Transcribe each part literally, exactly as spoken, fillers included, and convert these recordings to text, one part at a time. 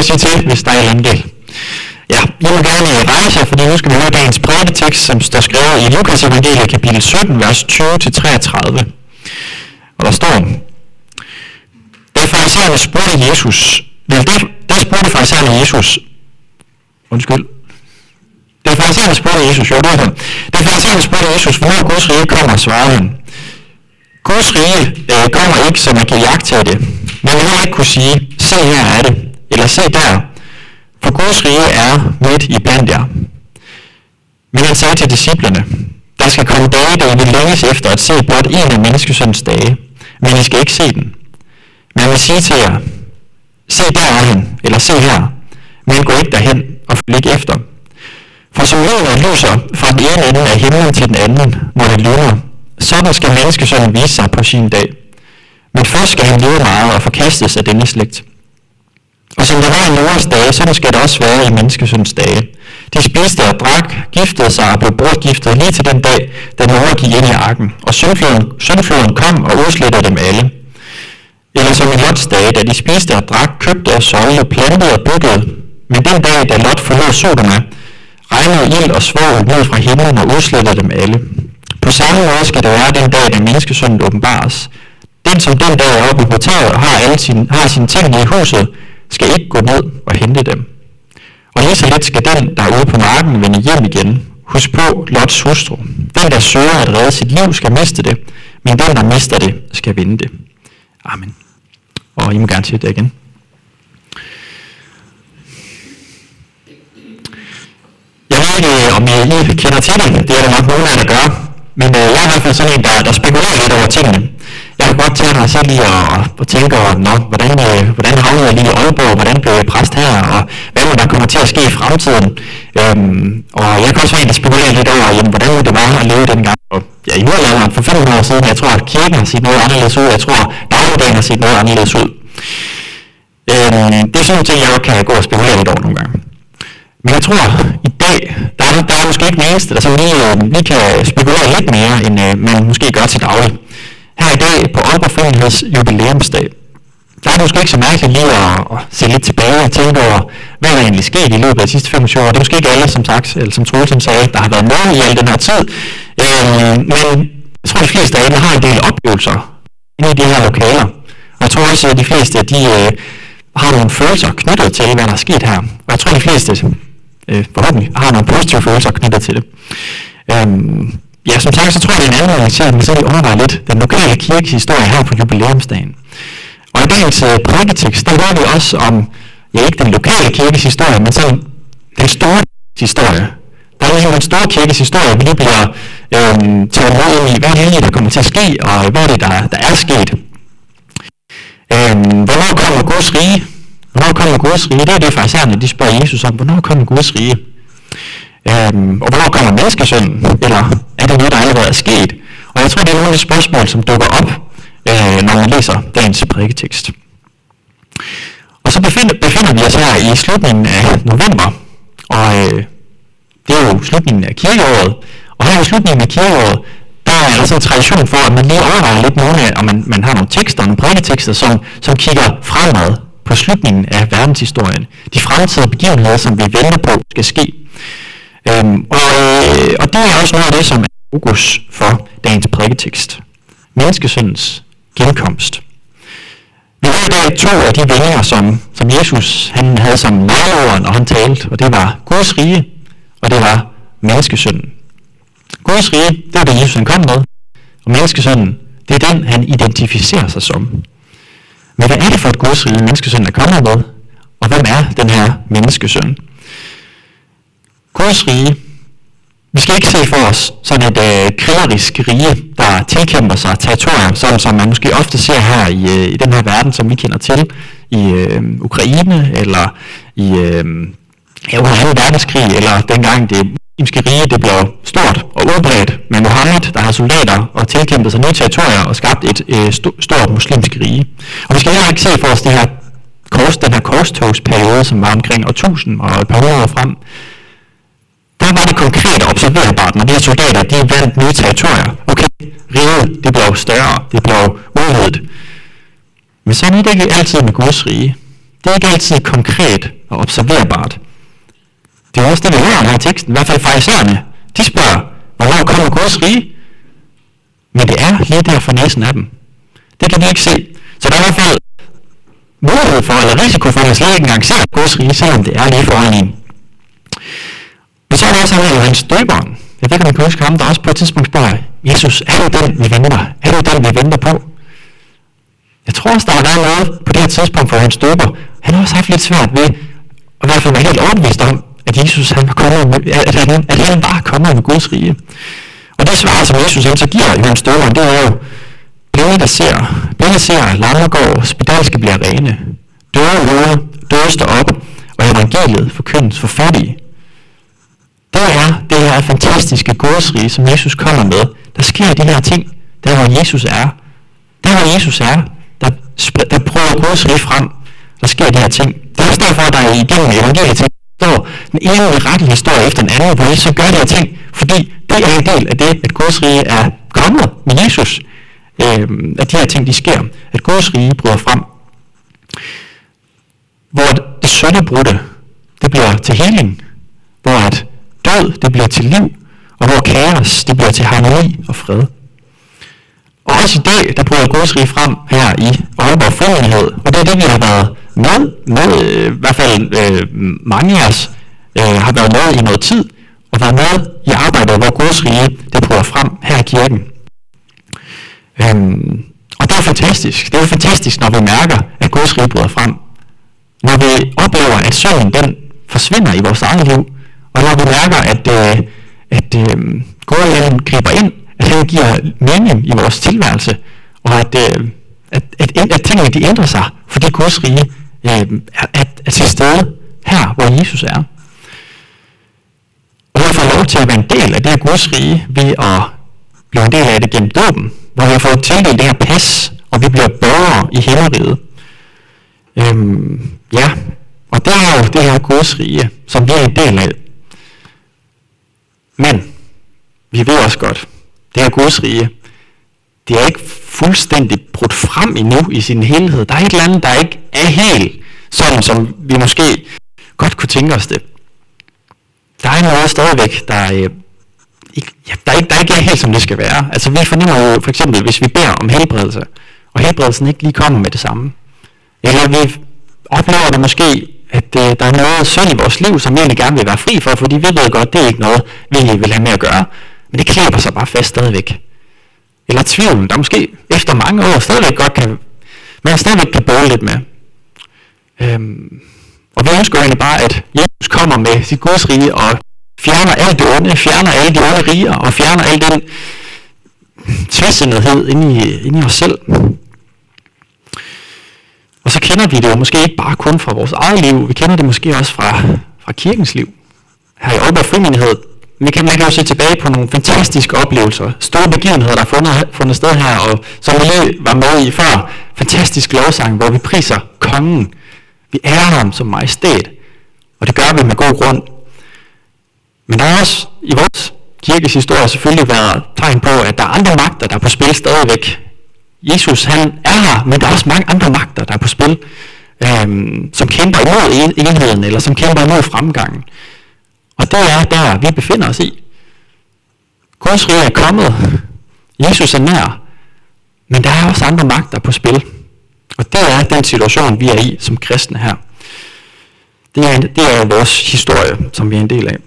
at sige til, hvis der er en del. Ja, jeg vil gerne rejse jer, fordi nu skal vi høre dagens prædiketekst, som står skrevet i Lukas evangeliet kapitel sytten, vers tyve til treogtredive. Og der står: Da farisæerne spurgte Jesus, der, der spurgte farisæerne Jesus, undskyld, da farisæerne spurgte Jesus, jo det er det, da farisæerne spurgte Jesus, hvornår Guds rige kommer, svarede han: Guds rige øh, kommer ikke, så man kan jagte det. Man vil ikke kunne sige, se her er det, eller se der, for Guds rige er midt i blandt jer. Men han sagde til disciplerne, der skal komme dage, der I vil længes efter at se blot en af menneskesøns dage, men I skal ikke se den. Men jeg vil sige til jer, se der er han, eller se her, men gå ikke derhen og følg ikke efter. For som lyset lyser fra den ene ende af himlen til den anden, når det lyner, sådan skal menneskesønnen vise sig på sin dag. Men først skal han leve meget og forkastes af denne slægt. Og som der var i Noahs dage, sådan skal det også være i menneskesøns dage. De spiste og drak, giftede sig og blev bortgiftet lige til den dag, da Noah gik ind i arken, og syndfloden kom og udslettede dem alle. Eller som i Lots dage, da de spiste og drak, købte og solgte, plantede og byggede. Men den dag, da Lot forlod Sodoma, regnede ild og svovl ned fra himlen og udslettede dem alle. På samme måde skal det være den dag, da menneskesønnen åbenbares. Den, som den dag er oppe på taget og har, alle sin, har sine ting i huset, skal ikke gå ned og hente dem. Og lige så lidt skal den, der er ude på marken, vende hjem igen. Husk på Lots hustru. Den, der søger at redde sit liv, skal miste det, men den, der mister det, skal vinde det. Amen. Og I må gerne sige det igen. Jeg ved ikke, om I kender til det. Det er der nok nogen af jer, der gør. Men øh, jeg er i hvert fald sådan en, der, der spekulerer lidt over tingene. Jeg kan godt tage mig selv lige og, og tænke over, nå, hvordan, øh, hvordan havnede jeg lige i Aalborg, hvordan blev jeg præst her, og hvad må der kommer til at ske i fremtiden. Øhm, og jeg kan også være en, der spekulerer lidt over, jamen, hvordan det var at leve dengang. Og ja, i middelalderen for fem hundrede år siden, jeg tror, at kirken har set noget anderledes ud, jeg tror, at dagligdagen har set noget anderledes ud. Øhm, det er sådan nogle ting, jeg godt kan gå og spekulere lidt over nogle gange. Men jeg tror, i dag, der er, der er måske ikke den eneste, der sådan lige, øh, lige kan spekulere lidt mere, end øh, man måske gør til daglig. Her i dag, på Aalborg Forenings jubilæumsdag, der er det måske ikke så mærkeligt lige at, at se lidt tilbage og tænke over, hvad er der egentlig sket i løbet af de sidste femogtyve år. Det er måske ikke alle, som sagt, eller som Troelsen sagde, der har været med i al den her tid. Øh, men jeg tror, de fleste af dem har en del oplevelser inde i de her lokaler. Og jeg tror også, at de fleste de, øh, har nogle følelser knyttet til, hvad der er sket her. Og jeg tror, de fleste øh, forhåbentlig har nogle positive følelser knyttet til det. Øh, Ja, som sagt, så tror jeg, det er en anden til, at man så lige overvejer lidt den lokale kirkes historie her på jubilæumsdagen. Og i dagens uh, prædiketekst, der hører vi også om, ja, ikke den lokale kirkes historie, men sådan den store historie. Der er ligesom den store kirkes historie, vi lige bliver øhm, taget med i, hvad er det, der kommer til at ske, og hvad er det, der, der er sket. Øhm, hvornår kommer Guds rige? Hvornår kommer Guds rige? Det er det farisæerne, de spørger Jesus om, hvornår kommer Guds rige? Øhm, og hvornår kommer menneskesønnen? Eller er det noget, der allerede er sket? Og jeg tror, det er nogle af de spørgsmål, som dukker op, øh, når man læser dagens prædiketekst. Og så befinder, befinder vi os her i slutningen af november, og øh, det er jo slutningen af kirkeåret. Og her i slutningen af kirkeåret, der er altså en tradition for, at man lige overvejer lidt nogle af, og man, man har nogle tekster, nogle prædiketekster, som, som kigger fremad på slutningen af verdenshistorien. De fremtidige begivenheder, som vi venter på, skal ske. Øhm, og, øh, og det er også noget af det, som er fokus for dagens prædiketekst. Menneskesøndens genkomst. Vi har i dag to af de vendinger, som, som Jesus han havde som nøgleord, når han talte, og det var Guds rige, og det var menneskesønnen. Guds rige, det var det, Jesus han kom med, og menneskesønnen, det er den, han identificerer sig som. Men hvad er det for et Guds rige, menneskesønnen er kommet med, og hvem er den her menneskesøn? Guds rige, vi skal ikke se for os sådan et øh, krigerisk rige, der tilkæmper sig territorier, sådan som man måske ofte ser her i, øh, i den her verden, som vi kender til, i øh, Ukraine, eller i øh, ja, under anden verdenskrig, eller dengang det muslimske rige det blev stort og udbredt med Mohammed, der har soldater og tilkæmpet sig nye territorier og skabt et øh, st- stort muslimsk rige. Og vi skal heller ikke se for os det her kors, den her korstogsperiode, som var omkring årtusind og et par hundrede år frem. Der var det konkret observerbart, når de her soldater, de vandt nye territorier. Okay, riget, det blev større, det blev udvidet. Men sådan er det ikke altid med Guds rige. Det er ikke altid konkret og observerbart. Det er også det, vi hører her i teksten. I hvert fald farisæerne. De spørger, hvornår kommer Guds rige? Men det er lige der for næsen af dem. Det kan de ikke se. Så der er i hvert fald mulighed for, eller risiko for, at man slet ikke engang ser Guds rige, selvom det er lige foran en. Men så er der også her Johannes Døberen. Jeg ved ikke, om I kan huske ham, der også på et tidspunkt spørger, Jesus, er du den, vi venter? Er du den, vi venter på? Jeg tror også, der har været noget på det her tidspunkt for Johannes Døber. Han har også haft lidt svært ved, at i hvert fald være helt overbevist om, at Jesus han var kommet med, at, han, at han bare er kommet med Guds rige. Og det svar, som Jesus han så giver Johannes Døberen, det er jo, blinde der ser, blinde ser, lamme går, spedalske bliver rene, døde hører, døde står op, og evangeliet forkyndes for fattige. Det er det her fantastiske Guds rige, som Jesus kommer med. Der sker de her ting, der hvor Jesus er. Der hvor Jesus er, der, der prøver Guds rige frem. Der sker de her ting. Det er også derfor, at der igennem evangeliet står den ene rettelige historie efter den anden, hvor Jesus så gør de her ting, fordi det er en del af det, at Guds rige er kommet med Jesus. Øhm, at de her ting, de sker. At Guds rige bryder frem. Hvor det syndebrudte, det bliver til heling. Hvor at død, det bliver til liv. Og hvor kaos, det bliver til harmoni og fred. Og også i dag, der bryder Guds rige frem her i Aalborg Frimenighed. Og det er det, vi har været med, med øh, i hvert fald øh, mange af os øh, har været med i noget tid, og været med i arbejdet, hvor Guds rige, det bryder frem her i kirken. Øhm, og det er fantastisk. Det er fantastisk, når vi mærker, at Guds rige bryder frem. Når vi oplever, at synden, den forsvinder i vores eget liv, og når vi mærker, at, øh, at øh, Gud griber ind, at han giver mening i vores tilværelse, og at, øh, at, at, at tingene de ændrer sig, fordi Guds rige øh, er, er, er til stede her, hvor Jesus er. Og vi får lov til at være en del af det her Guds rige, ved at blive en del af det gennem dåben, hvor vi har fået tildelt det her pas, og vi bliver borgere i himmeriget. Øhm, ja, og det er jo det her Guds rige, som vi er en del af. Men vi ved også godt, det her Guds rige, det er ikke fuldstændig brudt frem endnu i sin helhed. Der er et eller andet, der ikke er helt sådan, som vi måske godt kunne tænke os det. Der er noget stadigvæk, der, øh, ikke, ja, der, ikke, der ikke er helt, som det skal være. Altså vi fornemmer jo for eksempel, hvis vi beder om helbredelse, og helbredelsen ikke lige kommer med det samme. Eller vi oplever det måske, at øh, der er noget synd i vores liv, som vi egentlig gerne vil være fri for, fordi vi ved godt, det er ikke noget, vi vil have med at gøre. Men det klæber sig bare fast stadigvæk. Eller tvivlen, der måske efter mange år stadigvæk godt kan, man stadigvæk kan bøde lidt med. Øhm, og vi ønsker egentlig bare, at Jesus kommer med sit Guds rige og fjerner alt det onde, fjerner alle de onde riger og fjerner al den tvæsindethed inde i, inde i os selv. Og så kender vi det jo måske ikke bare kun fra vores eget liv, vi kender det måske også fra, fra kirkens liv. Her i Aalborg Frimenighed, man kan, man kan jo se tilbage på nogle fantastiske oplevelser, store begivenheder, der er fundet, fundet sted her, og som vi lige var med i før, fantastisk lovsang, hvor vi priser kongen. Vi ærer ham som majestæt, og det gør vi med god grund. Men der er også i vores kirkes historie selvfølgelig været tegn på, at der er andre magter, der er på spil stadigvæk. Jesus, han er her, men der er også mange andre magter, der er på spil, øhm, som kæmper imod enheden, eller som kæmper imod fremgangen. Og det er der, vi befinder os i. Guds rige er kommet. Jesus er nær. Men der er også andre magter på spil. Og det er den situation, vi er i som kristne her. Det er, det er vores historie, som vi er en del af.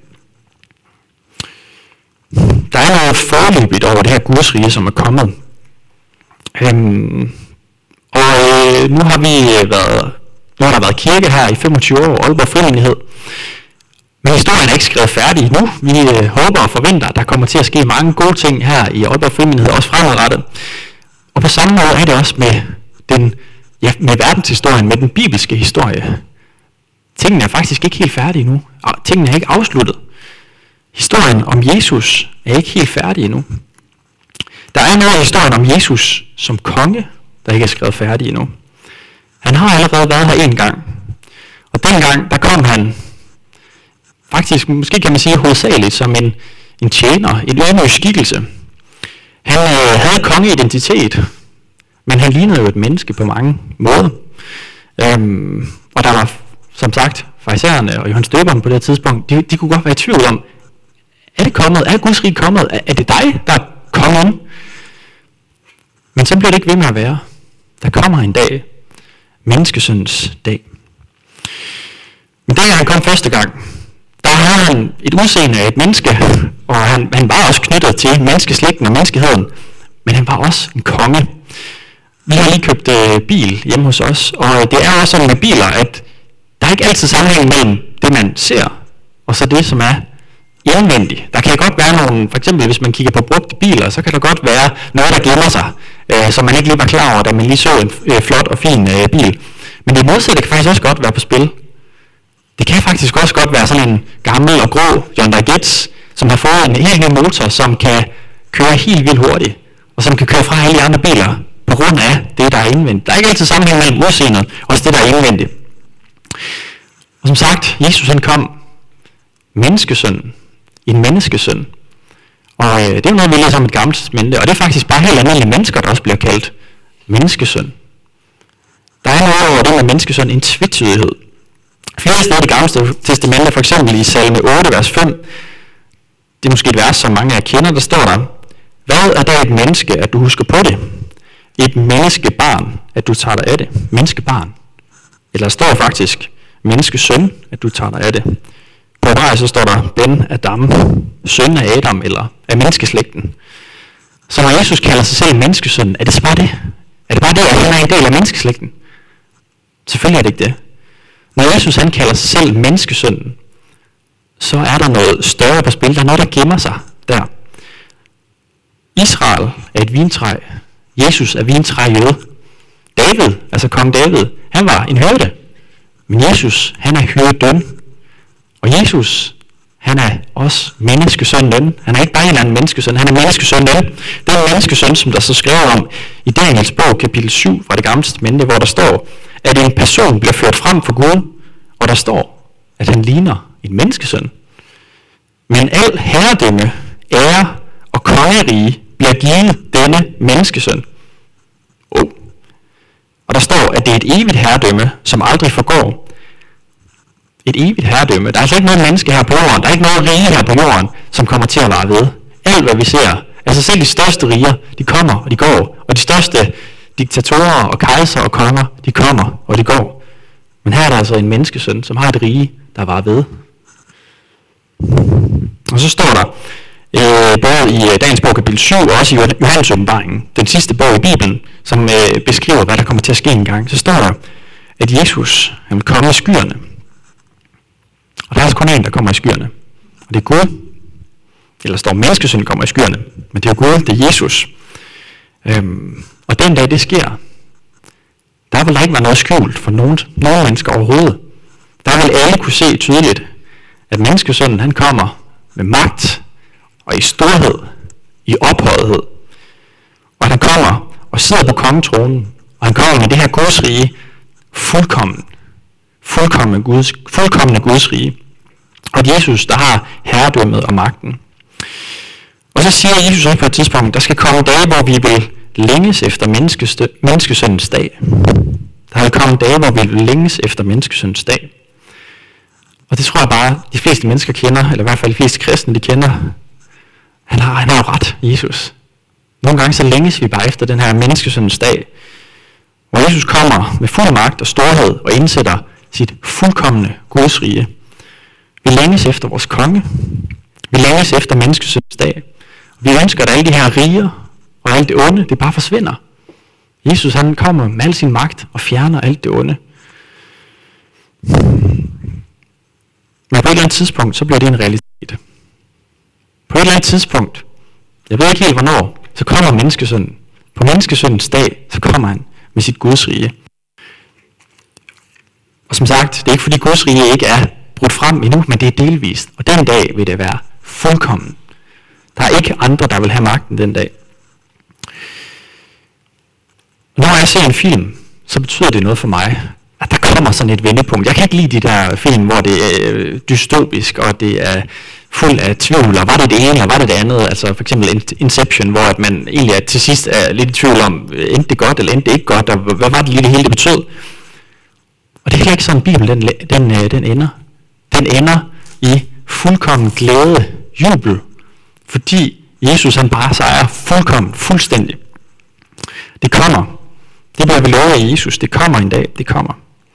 Der er noget forløbigt over det her Guds rige, som er kommet. Øhm, og øh, nu har vi været, nu har der været kirke her i femogtyve år, Aalborg Frimenighed. Men historien er ikke skrevet færdig endnu. Vi øh, håber og forventer, at der kommer til at ske mange gode ting her i Aalborg Frimenighed, også fremadrettet. Og på samme måde er det også med, den, ja, med verdenshistorien, med den bibelske historie. Tingene er faktisk ikke helt færdige endnu. Tingene er ikke afsluttet. Historien om Jesus er ikke helt færdig endnu. Der er noget af historien om Jesus som konge, der ikke er skrevet færdig endnu. Han har allerede været her en gang. Og dengang, der kom han faktisk, måske kan man sige hovedsageligt, som en, en tjener, en ydmyg skikkelse. Han øh, havde kongeidentitet, men han lignede jo et menneske på mange måder. Øhm, og der var, som sagt, farisæerne og Johannes Døberen på det tidspunkt, de, de kunne godt være i tvivl om, er det kommet? Er Guds rige kommet? Er, er det dig, der er kongen? Men så bliver det ikke ved med at være. Der kommer en dag, menneskesøndens dag. Men dengang han kom første gang, der havde han et udseende af et menneske, og han, han var også knyttet til menneskeslægten og menneskeheden, men han var også en konge. Vi har lige købt øh, bil hjemme hos os, og det er også sådan med biler, at der er ikke altid sammenhæng mellem det, man ser, og så det, som er indvendigt. Der kan godt være nogle, for eksempel hvis man kigger på brugte biler, så kan der godt være noget, der glemmer sig, øh, som man ikke lige var klar over, da man lige så en øh, flot og fin øh, bil. Men det modsatte kan faktisk også godt være på spil. Det kan faktisk også godt være sådan en gammel og grå Hyundai Getz, som har fået en helt ny motor, som kan køre helt vildt hurtigt, og som kan køre fra alle de andre biler, på grund af det, der er indvendigt. Der er ikke altid sammenhæng mellem udseendet, og også det, der er indvendigt. Og som sagt, Jesus han kom menneskesønnen, en menneskesøn. Og øh, det er noget, vi læser om et gammelt testamente, og det er faktisk bare helt almindelige mennesker, der også bliver kaldt menneskesøn. Der er noget over det med menneskesøn, en tvetydighed. Flere steder i det gamle testamente, for eksempel i salme otte, vers fem, det er måske et vers, som mange af jer kender, der står der: Hvad er da et menneske, at du husker på det? Et menneskebarn, at du tager dig af det. Menneskebarn. Eller der står faktisk menneskesøn, at du tager dig af det. På hebraisk så står der Ben Adam, søn af Adam, eller af menneskeslægten. Så når Jesus kalder sig selv menneskesøn, er det så bare det? Er det bare det, at han er en del af menneskeslægten? Selvfølgelig er det ikke det. Når Jesus han kalder sig selv menneskesønnen, så er der noget større på spil. Der er noget, der gemmer sig der. Israel er et vintræ. Jesus er vintræjøde. David, altså kong David, han var en hyrde. Men Jesus, han er hyrden. Og Jesus, han er også menneskesønnen. Han er ikke bare en eller anden menneskesøn, han er menneskesønnen. Det er en menneskesøn, som der så skriver om i Daniels bog, kapitel syv fra det gamle testamente, hvor der står, at en person bliver ført frem for Gud, og der står, at han ligner en menneskesøn. Men al herredømme, ære og kongerige bliver givet denne menneskesøn. Oh. Og der står, at det er et evigt herredømme, som aldrig forgår. Et evigt herredømme. Der er altså ikke noget menneske her på jorden, der er ikke noget rige her på jorden, som kommer til at vare ved. Alt hvad vi ser, altså selv de største riger, de kommer og de går, og de største diktatorer og kejser og konger, de kommer og de går. Men her er der altså en menneskesøn, som har et rige, der varer ved. Og så står der, øh, både i Daniels bog kapitel syv, og også i Johannes åbenbaringen, den sidste bog i Bibelen, som øh, beskriver, hvad der kommer til at ske engang, så står der, at Jesus han vil komme i skyerne. Og der er altså kun en, der kommer i skyerne. Og det er Gud. Eller står, menneskesøn kommer i skyerne. Men det er Gud, det er Jesus. Øhm, og den dag det sker, der vil der ikke være noget skjult for nogen, nogen mennesker overhovedet. Der vil alle kunne se tydeligt, at menneskesønnen han kommer med magt og i storhed, i ophøjethed. Og han kommer og sidder på kongetronen, og han kommer med det her Guds rige fuldkommen. Fuldkommende Guds, fuldkommende Guds rige. Og Jesus, der har herredømmet og magten. Og så siger Jesus også på et tidspunkt, der skal komme dage, hvor vi vil længes efter menneskesøndens dag. Der vil komme dage, hvor vi vil længes efter menneskesøndens dag. Og det tror jeg bare, de fleste mennesker kender, eller i hvert fald de fleste kristne, de kender. Han har, han har jo ret, Jesus. Nogle gange så længes vi bare efter den her menneskesøndens dag, hvor Jesus kommer med fuld magt og storhed og indsætter sit fuldkommende Guds rige. Vi længes efter vores konge. Vi længes efter menneskesøndens dag. Vi ønsker, at alle de her riger og alt det onde, det bare forsvinder. Jesus han kommer med al sin magt og fjerner alt det onde. Men på et eller andet tidspunkt, så bliver det en realitet. På et eller andet tidspunkt, jeg ved ikke helt hvornår, så kommer menneskesønnen. På menneskesøndens dag, så kommer han med sit Guds rige. Og som sagt, det er ikke fordi Guds rige ikke er brudt frem endnu, men det er delvist. Og den dag vil det være fuldkommen. Der er ikke andre, der vil have magten den dag. Når jeg ser en film, så betyder det noget for mig, at der kommer sådan et vendepunkt. Jeg kan ikke lide de der film, hvor det er dystopisk, og det er fuld af tvivl, og var det det ene, og var det det andet? Altså for eksempel Inception, hvor at man egentlig er, til sidst er lidt i tvivl om, endte det godt, eller endte det ikke godt, og hvad var det lige det hele, det betød? Og det er heller ikke sådan, Bibelen den, den, den ender. Den ender i fuldkommen glæde, jubel, fordi Jesus han bare sejrer fuldkommen, fuldstændig. Det kommer. Det bliver vi lovet af Jesus. Det kommer en dag. Det kommer.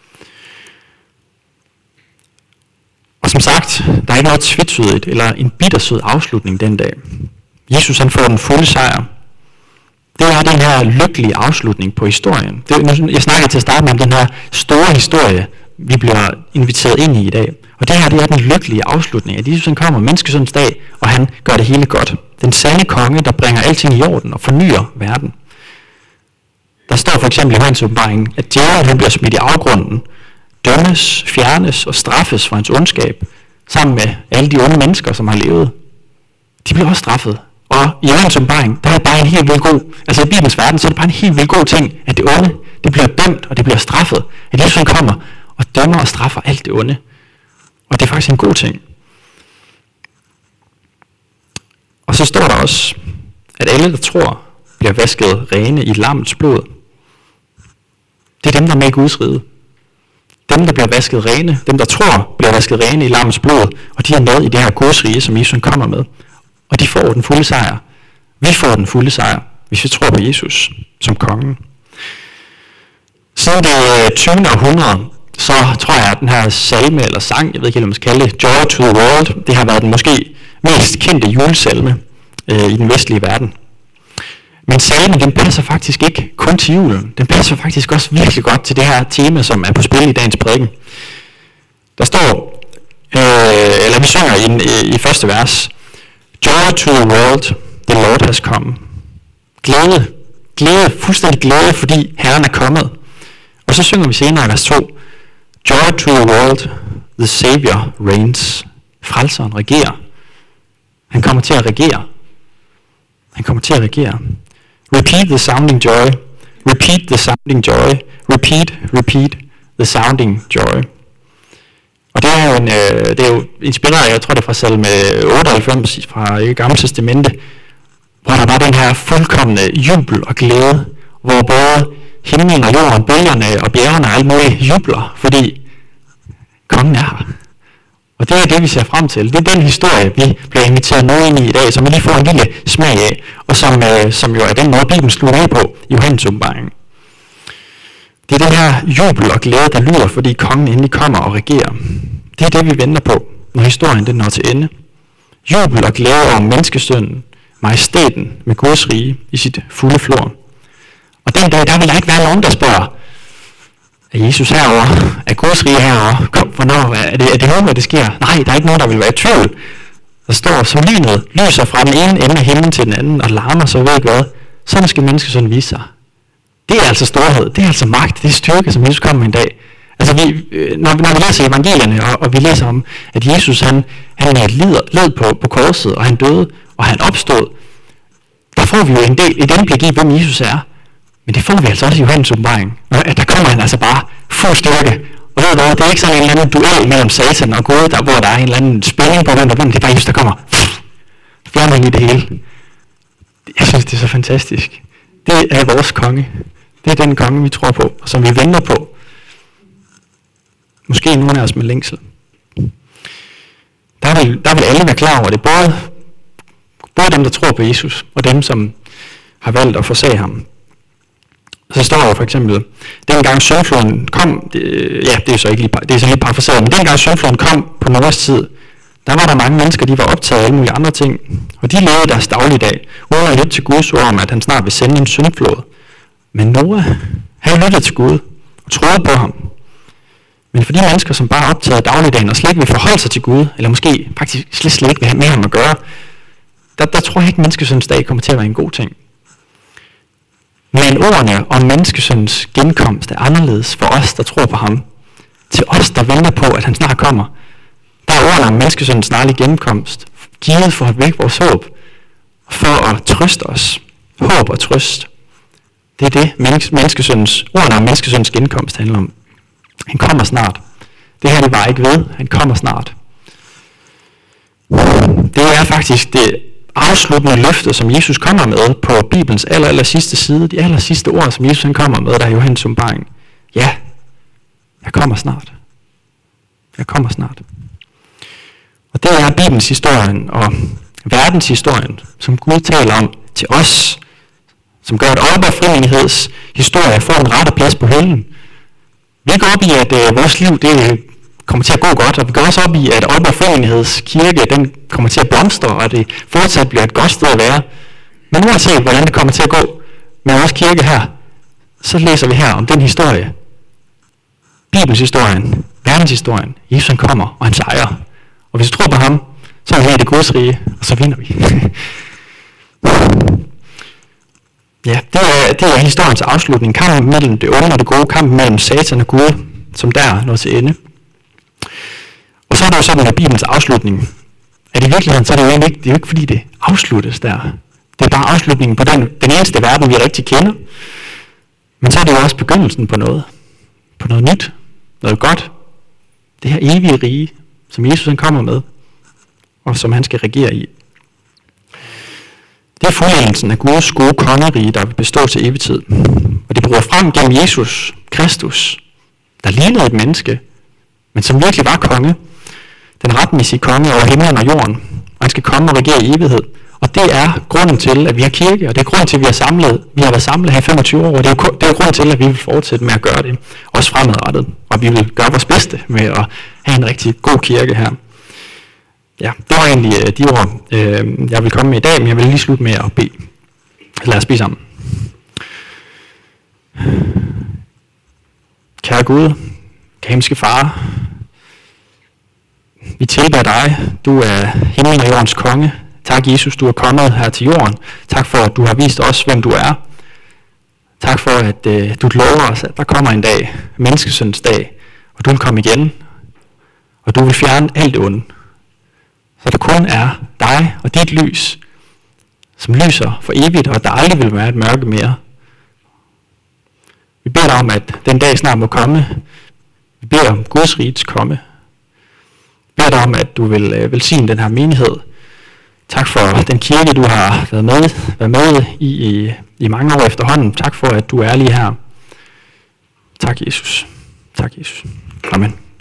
Og som sagt, der er ikke noget tvivlsødigt eller en bittersød afslutning den dag. Jesus han får den fulde sejr. Det er den her lykkelige afslutning på historien. Det, jeg snakker til at starte med om den her store historie, vi bliver inviteret ind i i dag. Og det her, det er den lykkelige afslutning, at Jesus han kommer menneskesøndens dag, og han gør det hele godt. Den sande konge, der bringer alting i orden og fornyer verden. Der står for eksempel i Johannes åbenbaring, at djævlen han bliver smidt i afgrunden, dømmes, fjernes og straffes for hans ondskab, sammen med alle de onde mennesker, som har levet. De bliver også straffet. Og i Johannes åbenbaring, der er bare en helt vildt god, altså i Bibelens verden, så er det bare en helt vildt god ting, at det onde, det bliver dømt, og det bliver straffet. At Jesus han kommer og dømmer og straffer alt det onde. Og det er faktisk en god ting. Og så står der også, at alle, der tror, bliver vasket rene i lammets blod. Det er dem, der er med i Guds rige. Dem, der bliver vasket rene, dem, der tror, bliver vasket rene i lammets blod, og de er med i det her Guds rige, som Jesus kommer med. Og de får den fulde sejr. Vi får den fulde sejr, hvis vi tror på Jesus som kongen. Siden det tyvende århundrede, så tror jeg, at den her salme eller sang, jeg ved ikke helt, om man skal kalde det, Joy to the World, det har været den måske mest kendte julesalme øh, i den vestlige verden. Men salmen, den passer faktisk ikke kun til julen. Den passer faktisk også virkelig godt til det her tema, som er på spil i dagens prædiken. Der står, øh, eller vi synger i, i, i første vers, Joy to the world, the Lord has come. Glæde, glæde, fuldstændig glæde, fordi Herren er kommet. Og så synger vi senere i vers to, Joy to the world, the Savior reigns. Frelseren regerer. Han kommer til at regere. Han kommer til at regere. Repeat the sounding joy. Repeat the sounding joy. Repeat, repeat the sounding joy. Og det er jo, en, øh, det er jo inspireret, jeg tror det er fra salme otteoghalvfems fra Det Gamle Testamente, hvor der var den her fuldkomne jubel og glæde, hvor både himlen og jorden, bølgerne og bjergene og alt muligt jubler, fordi kongen er her. Og det er det, vi ser frem til. Det er den historie, vi bliver inviteret med ind i i dag, som vi lige får en lille smag af, og som, øh, som jo er den måde, Bibelen slutter af på i Johannes åbenbaring. Det er den her jubel og glæde, der lyder, fordi kongen endelig kommer og regerer. Det er det, vi venter på, når historien den når til ende. Jubel og glæde over menneskesønnen, majestæten med Guds rige i sit fulde flor. Og den dag, der vil der ikke være nogen, der spørger, er Jesus herovre? Er Guds rige herovre? Kom, hvornår? Er det, er det nu, hvad det sker? Nej, der er ikke nogen, der vil være i tvivl. Der står, som lynet lyser fra den ene ende af himlen til den anden, og larmer så ved ikke hvad. Sådan skal menneskesønnen vise sig. Det er altså storhed, det er altså magt, det er styrke, som Jesus kommer med en dag. Altså, vi, når, når vi læser evangelierne, og, og vi læser om, at Jesus, han, han led, led på, på korset, og han døde, og han opstod, der får vi jo en del, et indblik i, hvem Jesus er. Men det får vi altså også i Johannes åbenbaring. At der kommer han altså bare fuld styrke. Og ved du hvad, det er ikke sådan en eller anden duel mellem Satan og Gud, der, hvor der er en eller anden spænding på hvem der vinder. Det er bare Jesus, der kommer. Fjerner i det hele. Jeg synes, det er så fantastisk. Det er vores konge. Det er den konge, vi tror på, og som vi venter på. Måske nogen af os med længsel. Der vil, der vil alle være klar over det. Både, både dem, der tror på Jesus, og dem, som har valgt at forsage ham. Så står der for eksempel, dengang syndfloden kom, det, ja, det er så ikke lige, det er så lige parafraseret, men dengang syndfloden kom på Noahs tid, der var der mange mennesker, de var optaget af alle mulige andre ting, og de levede deres dagligdag, uden at lytte til Guds ord om, at han snart vil sende en syndflod. Men Noah, han lyttede til Gud og troede på ham. Men for de mennesker, som bare er optaget af dagligdagen og slet ikke vil forholde sig til Gud, eller måske faktisk slet, slet ikke vil have med ham at gøre, der, der tror jeg ikke, at menneskesøndens dag kommer til at være en god ting. Men ordene om menneskesøndens genkomst er anderledes for os, der tror på ham. Til os, der venter på, at han snart kommer. Der er ordene om menneskesøndens snarlige genkomst, givet for at vække vores håb, for at trøste os. Håb og trøst. Det er det, menneskesøndens, ordene om menneskesøndens genkomst handler om. Han kommer snart. Det her, det var ikke ved. Han kommer snart. Det er faktisk det afsluttende løfte, som Jesus kommer med på Bibelens aller, aller sidste side. De aller sidste ord, som Jesus han kommer med, der er Johannes åbenbaring. Ja, Jeg kommer snart. Jeg kommer snart. Og det er Bibelens historien og verdenshistorien, som Gud taler om til os, som gør, at Aalborg Frimenligheds historie får en rette plads på hylden. Vi går op i, at øh, vores liv det kommer til at gå godt, og vi går også op i, at Aalborg Frimenligheds kirke den kommer til at blomstre, og det fortsat bliver et godt sted at være. Men uanset hvordan det kommer til at gå med vores kirke her, så læser vi her om den historie. Bibelens historien, verdenshistorien. Jesus kommer, og han sejrer. Og hvis vi tror på ham, så er vi i det Guds rige, og så vinder vi. Ja, det er, det er historiens afslutning. Kampen mellem det onde og det gode. Kampen mellem Satan og Gud, som der når til ende. Og så er der jo sådan, at Bibelens afslutning, at i virkeligheden, så er det jo egentlig ikke, det er jo ikke fordi det afsluttes der. Det er bare afslutningen på den, den eneste verden, vi rigtig kender. Men så er det jo også begyndelsen på noget. På noget nyt. Noget godt. Det her evige rige, som Jesus han kommer med, og som han skal regere i. Det er fuldendelsen af Guds gode kongerige, der vil bestå til evig tid. Og det bryder frem gennem Jesus Kristus, der lignede et menneske, men som virkelig var konge. Den retmæssige konge over himlen og jorden. Og han skal komme og regere i evighed. Og det er grunden til, at vi har kirke, og det er grunden til, at vi har samlet. Vi har været samlet her i femogtyve år, og det er, det er grunden til, at vi vil fortsætte med at gøre det. Også fremadrettet. Og vi vil gøre vores bedste med at have en rigtig god kirke her. Ja, det var egentlig uh, de ord, uh, jeg vil komme med i dag, men jeg vil lige slutte med at bede. Lad os bede sammen. Kære Gud, himmelske Far, vi tilbeder dig. Du er himlen og jordens konge. Tak, Jesus, du er kommet her til jorden. Tak for, at du har vist os, hvem du er. Tak for, at uh, du lover os, at der kommer en dag, menneskesøns dag, og du vil komme igen, og du vil fjerne alt det onde. Så der kun er dig og dit lys, som lyser for evigt, og der aldrig vil være et mørke mere. Vi beder dig om, at den dag snart må komme. Vi beder om Guds riges komme. Vi beder dig om, at du vil øh, velsigne den her menighed. Tak for den kirke, du har været med, været med i, i, i mange år efterhånden. Tak for, at du er lige her. Tak, Jesus. Tak, Jesus. Amen.